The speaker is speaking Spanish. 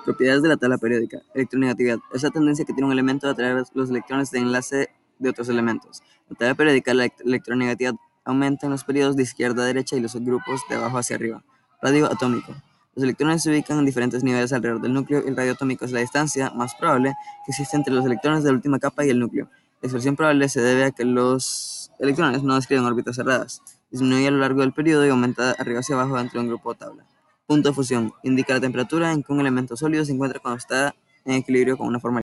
Propiedades de la tabla periódica. Electronegatividad. Es la tendencia que tiene un elemento a atraer los electrones de enlace de otros elementos. La tabla periódica, la electronegatividad aumenta en los periodos de izquierda a derecha y los grupos de abajo hacia arriba. Radio atómico. Los electrones se ubican en diferentes niveles alrededor del núcleo y el radio atómico es la distancia más probable que existe entre los electrones de la última capa y el núcleo. La expresión probable se debe a que los electrones no describen órbitas cerradas. Disminuye a lo largo del periodo y aumenta arriba hacia abajo dentro de un grupo o tabla. Punto de fusión. Indica la temperatura en que un elemento sólido se encuentra cuando está en equilibrio con una forma